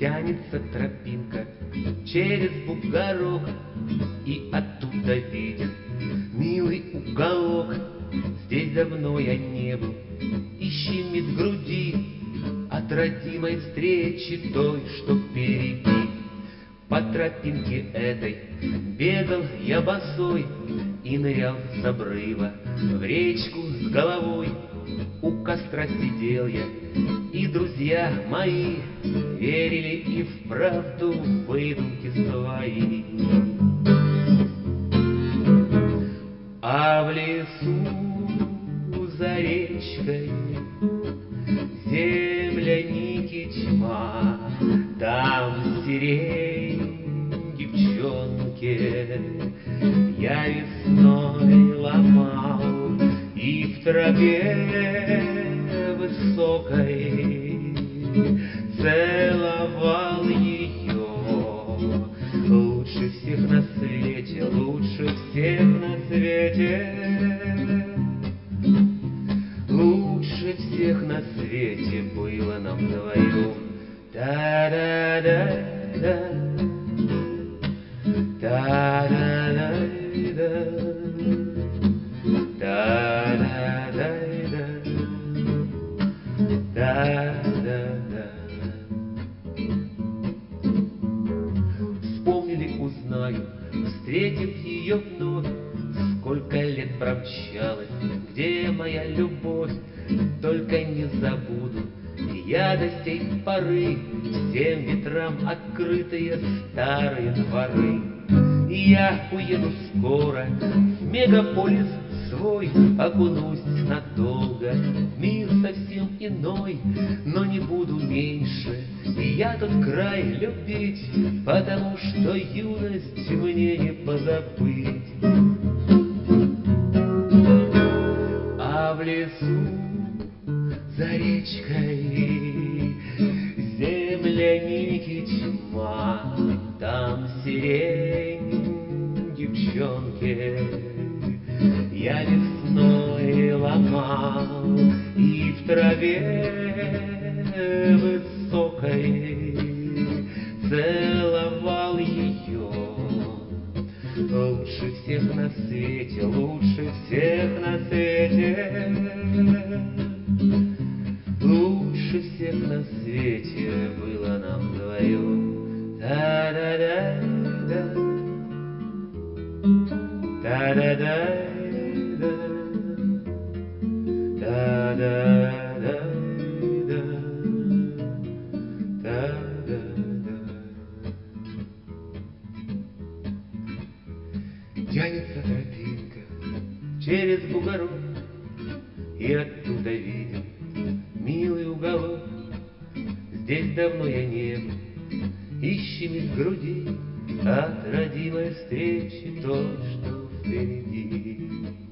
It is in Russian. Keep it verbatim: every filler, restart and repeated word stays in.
Тянется тропинка через бугорок, и оттуда виден милый уголок. Здесь давно я не был, и щемит в груди от родимой встречи той, что впереди. По тропинке этой бегал я босой и нырял с обрыва в речку с головой. У костра сидел я, и друзья мои верили и вправду в выдумки свои. А в лесу за речкой земляники тьма, там сирень девчонке я весной ломал, и в траве высокой целовал ее. Лучше всех на свете, лучше всех на свете, лучше всех на свете было нам вдвоем. Да-да-да-да, да-да-да-да, да-да-да-да, да-да-да. Вспомнили, узнаю, встретив ее вновь, сколько лет промчалось, где моя любовь. Только не забуду я до сей поры всем ветрам открытые старые дворы. И я уеду скоро в мегаполис свой, окунусь надолго в мир совсем иной, но не буду меньше и я тот край любить, потому что юность мне не позабыть. А в лесу за речкой земляники тьма, там сирень девчонке я весной ломал, и в траве высокой целовал ее. Лучше всех на свете, лучше всех на свете, лучше всех на свете было нам вдвоем. Да-да-да-да, да-да-да-да, да-да-да-да, да-да-да. Тянется тропинка через бугорок, и оттуда виден милый уголок. Здесь давно я не был, и щемит в груди от родимой встречи той, что впереди.